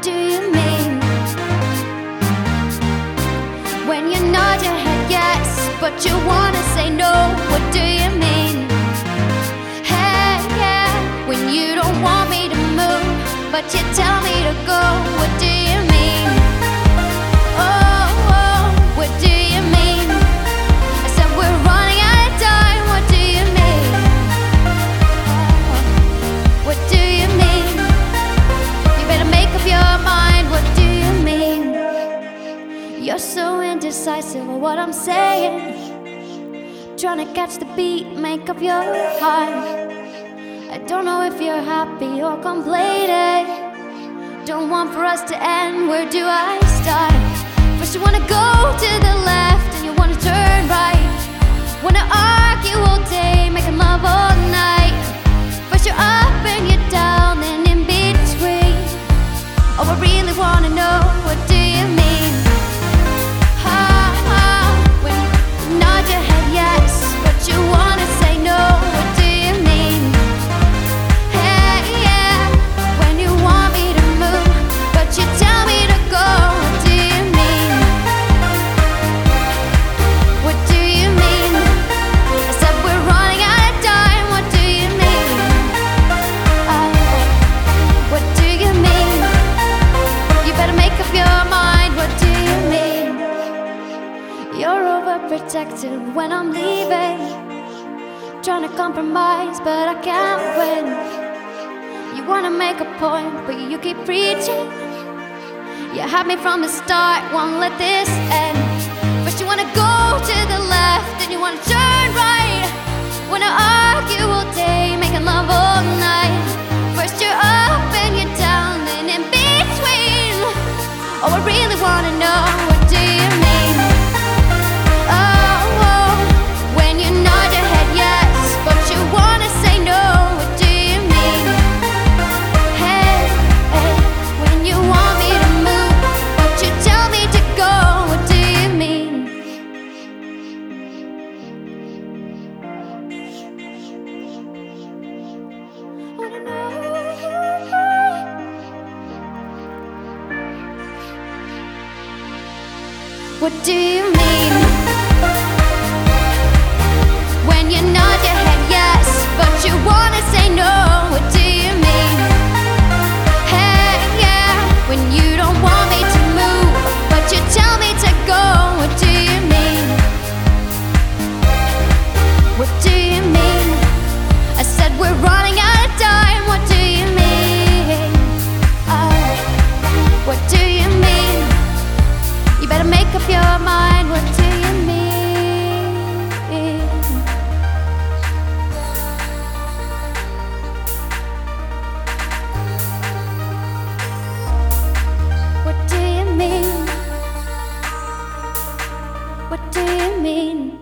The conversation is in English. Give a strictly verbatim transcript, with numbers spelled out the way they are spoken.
What do you mean? When you nod your head yes, but you wanna say no. What do you mean? Hey, yeah. When you don't want me to move, but you tell me to go. What do you mean? Oh, oh, what do you mean? I said we're running out of time. What do you mean? What do you mean? You better make up your mind. What do you mean? You're so indecisive of what I'm saying, trying to catch the beat, make up your heart. I don't know if you're happy or complaining. Don't want for us to end, where do I start? First you wanna go to the left and you wanna turn right. Wanna argue all day, making love all night. First you're up and you're down, then in between. Oh, I really wanna know, what do you mean? Ha, ha, when you nod your head yes, but you wanna say no. What do you mean? Hey, yeah, when you want me to move, but you tell me to go. What do you mean? What do you mean? I said we're running out of time. What do you mean? Oh, what do you mean? You better make up your mind. What do you mean? You're overprotective when I'm leaving, trying to compromise, but I can't win. You wanna make a point, but you keep preaching. You had me from the start, won't let this end. First you wanna go to the left, then you wanna turn right. Wanna argue all day, making love all night. First you're up and you're down, then in between. Oh, I really wanna know, what do you mean? Oh, oh, when you nod your head yes, but you wanna say no. What do you mean? Hey, hey, when you want me to move, but you tell me to go. What do you mean? Wanna know? What do you mean? When you nod your head yes, but you wanna say no. What do you mean? Hey, yeah, when you don't want me to move, but you tell me to go. What do you mean? What do you mean? I said we're running out of time. What do you mean? Oh, what do you mean? You better make up your mind. What do you mean? What do you mean? What do you mean?